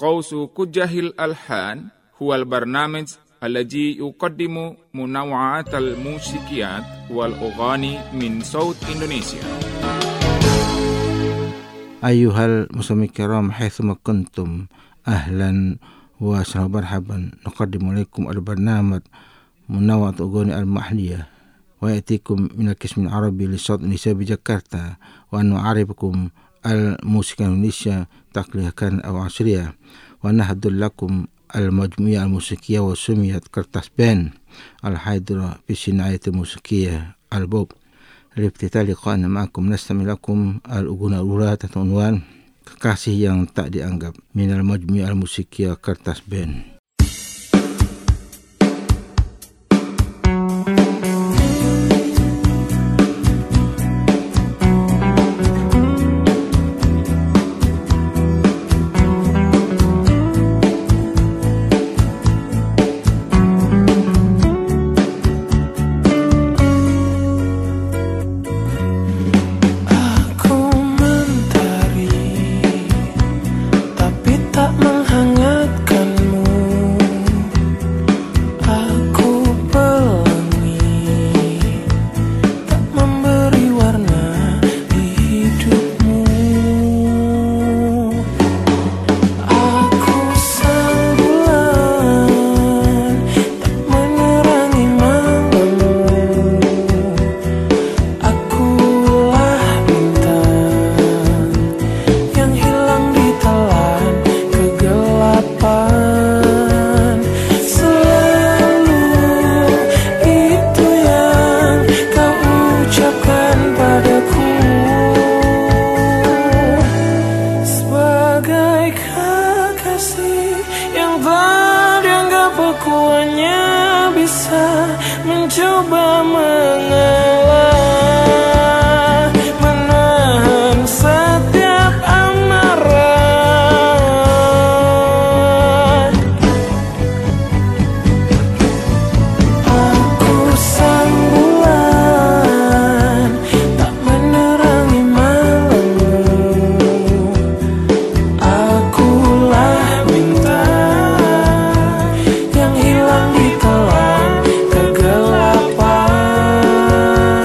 Qausu Kujahil Alhan huwal barnamij alladhi yuqaddimu munawwa'at al-musikiyat wal ughani min saut Indonesia. Ayuhal muslimin kiram haitsuma kuntum ahlan wa marhaban nuqaddimu alaikum al-barnamij munawwa'at ughani al-mahliyah wa ya'tikum min al-qism al-arabi li saut Indonesia bi Jakarta wa nu'arifukum al-musika Indonesia taqlihan aw asriyah wa nahdul lakum al-majmu'ah al-musikiyah wa sumiyat Kertas Band al-haidra fi sinayat al-musikiyah al-bub liftitah liqa'ana ma'akum nastami lakum al-ughuna al-ula tatunwan kekasih yang tak dianggap min al-majmu'ah al-musikiyah Kertas Band. Mencoba mengalah, menahan setiap amarah. Aku sang bulan, tak menerangi malammu. Akulah bintang yang hilang di telan kegelapan.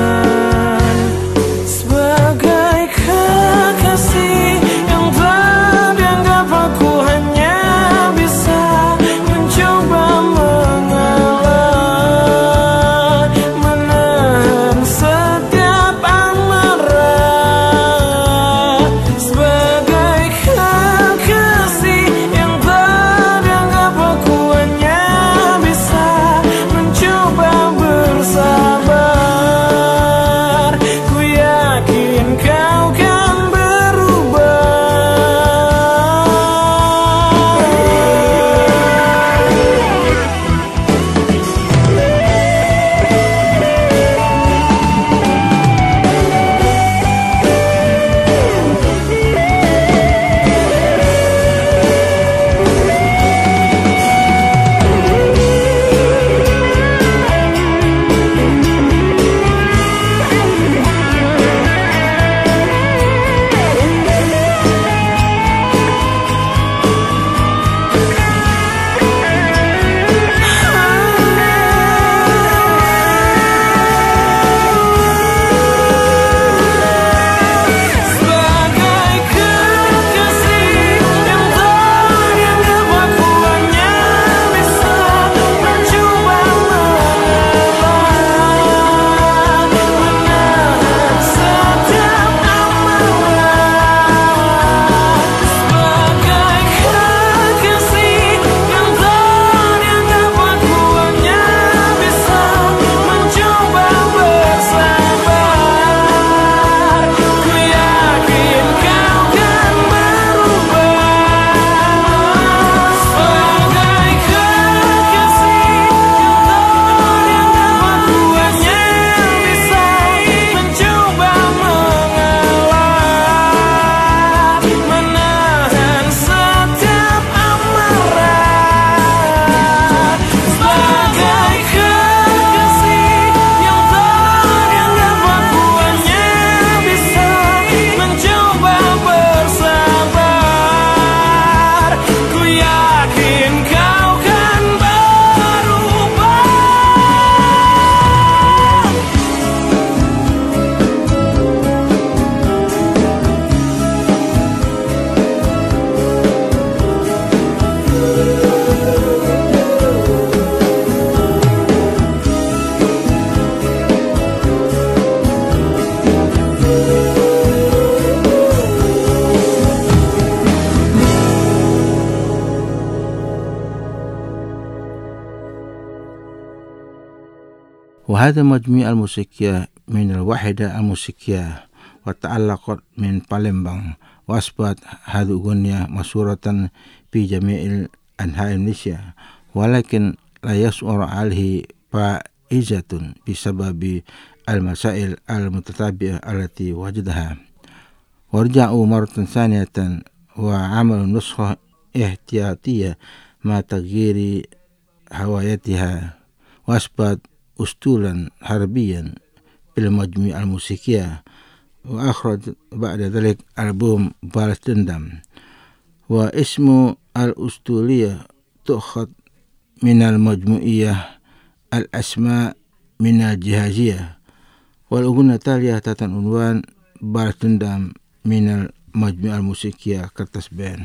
وهذا مجموع الموسيقية من الوحدة الموسيقية وتعلقت من بالembang وأصبحت هذه الأغنية مشهورة في جميع أنحاء إندونيسيا ولكن لا يشعر عليه فائزة بسبب المسائل المتتابعة التي وجدها ورجعوا مرة ثانية وعملوا نسخة احتياطية مع تغيير هوايتها وأصبحت أسطولا حربيا بالمجموعة الموسيقية وأخرج بعد ذلك ألبوم باlas dendam واسم الأسطولية تؤخذ من المجموعية الأسماء من الجهازية والأغنية التالية تحت عنوان باlas dendam من المجموعة الموسيقية Kertas Band.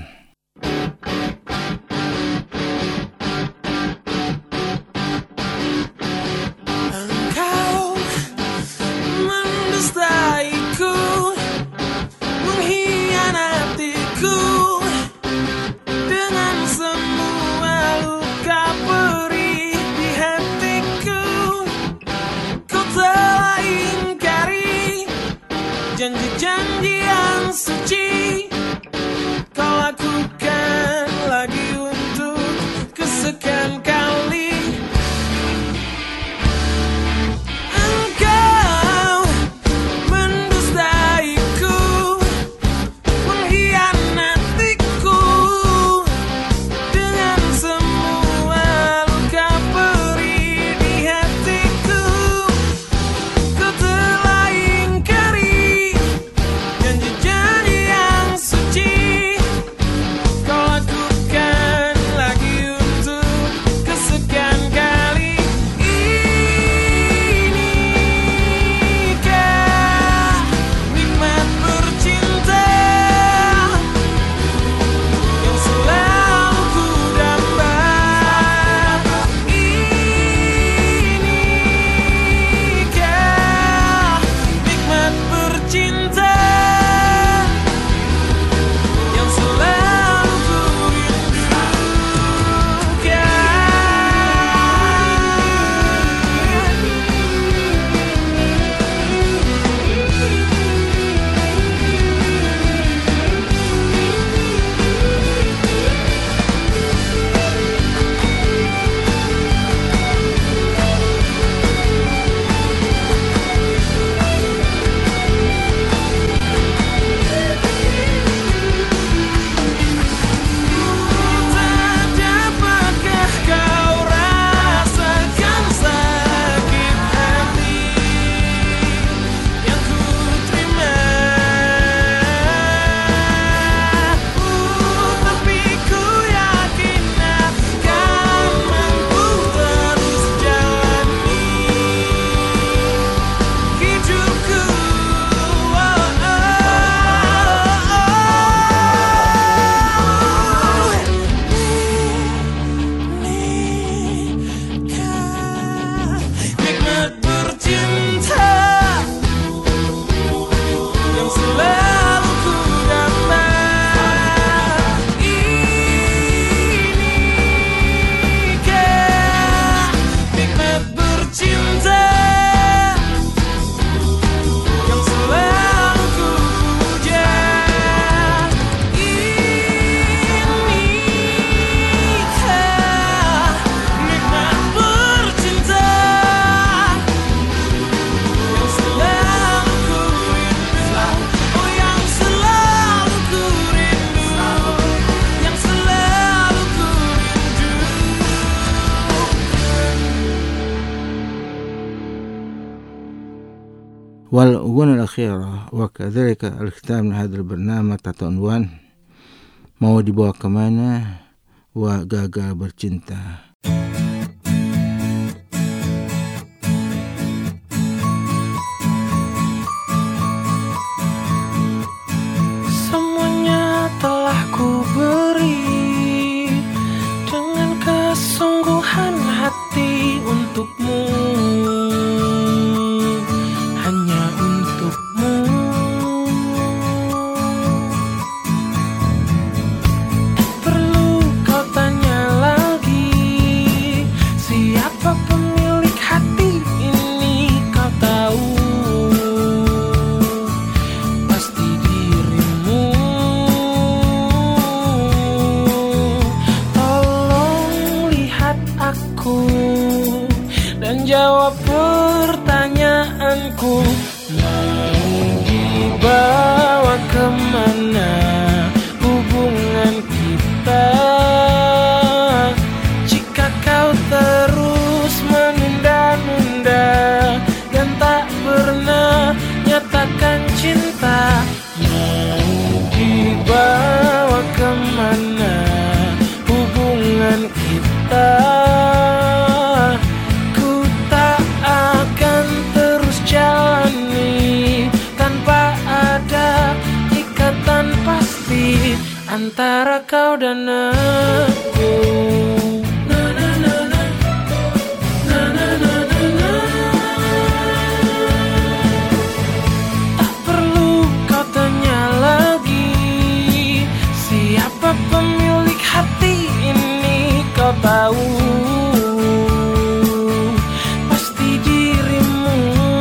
Janji-janji yang suci kau lakukan lagi untuk kesekian kali. Engkau mendustaiku, mengkhianatiku dengan semua luka perih di hatiku. Kau telah ingkari janji-janji yang suci kau lakukan lagi untuk kesekian kali. Inikah nikmat bercinta yang selalu ku damba? Inikah nikmat bercinta yang selalu ku dapatkah kau rasakan sakit hati yang ku terima? Tapi ku yakin akan mampu terus jalani hidupku. Nikmat bercinta yang selalu ku damba. Inikah nikmat bercinta yang selalu ku puja. Inikah nikmat bercinta yang selalu ku rindu. Oh yang selalu ku rindu, yang selalu ku rindu. والأغنية الأخيرة وكذلك الختام من هذا البرنامج تحت عنوان Mau Dibawa Kemana وGagal Bercinta. Semuanya telah ku beri dengan kesungguhan hati untukmu, hanya untukmu. Perlu kau tanya lagi kita. Ku tak akan terus jalani tanpa ada ikatan pasti antara kau dan aku. Tak perlu kau tanya lagi siapa pemilik hati ini, kau tahu pasti dirimu.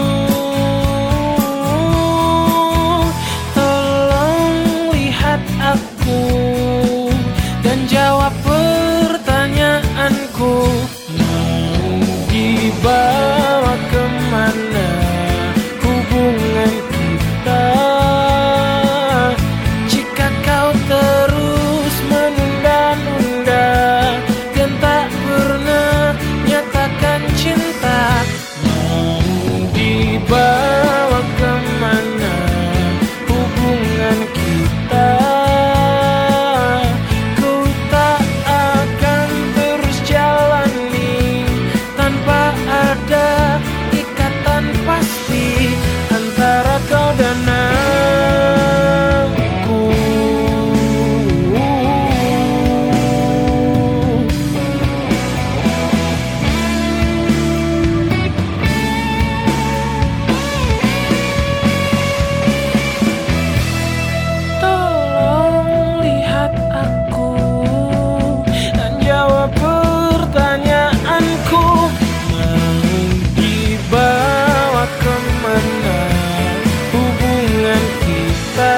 Tolong lihat aku dan jawab pertanyaanku. Mau dibawa kemana hubungan kita jika kau terus menunda-nunda dan tak pernah nyatakan cinta? Mau dibawa kemana hubungan kita? Ku tak akan terus jalani tanpa ada ikatan pasti antara kau dan aku. Tolong lihat aku dan jawab pertanyaanku. Mau dibawa kemana hubungan kita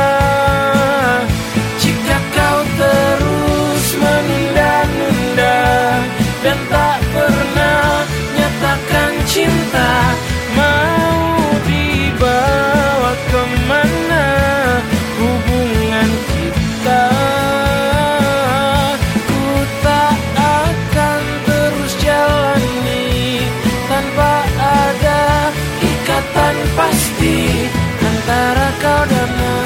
jika kau terus menunda-nunda dan tak pernah nyatakan cinta? Mau dibawa kemana hubungan kita? Ku tak akan terus jalani tanpa ada ikatan pasti antara kau dan aku.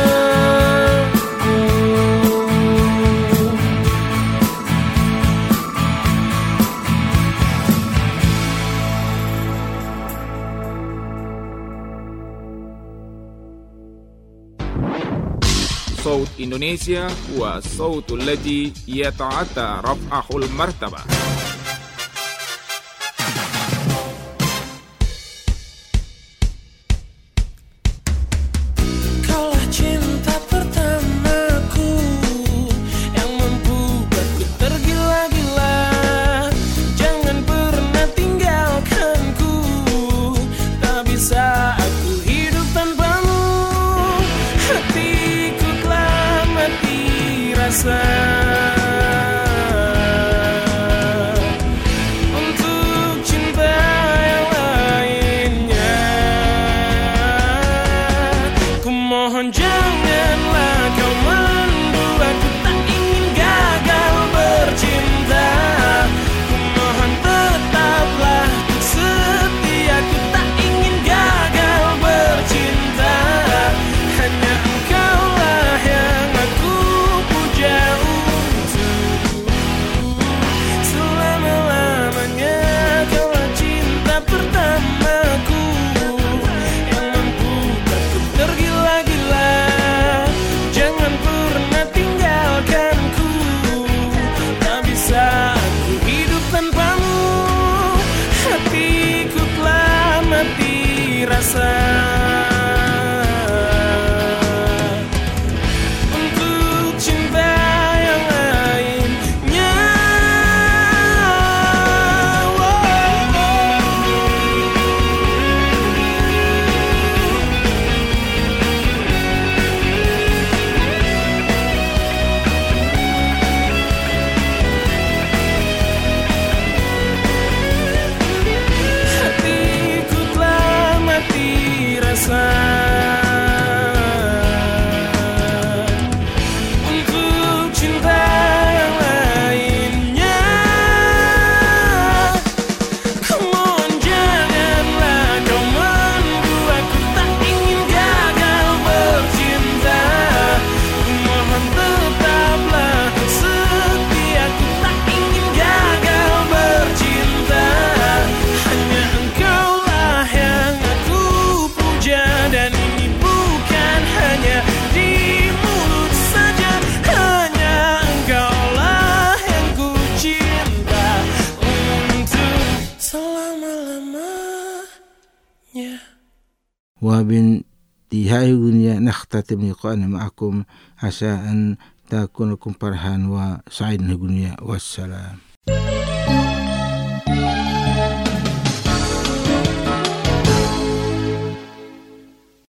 صوت إندونيسيا هو الصوت الذي يتعدى رفعه المرتبة. Kaulah cinta pertamaku yang membuatku tergila-gila. Jangan pernah tinggalkanku, tak bisa aku hidup tanpamu. Hatiku telah mati rasa. وبانتهاء الدنيا نختتم لقاءنا معكم عسى أن تكون لكم فرحا وسعيدا في الدنيا والسلام.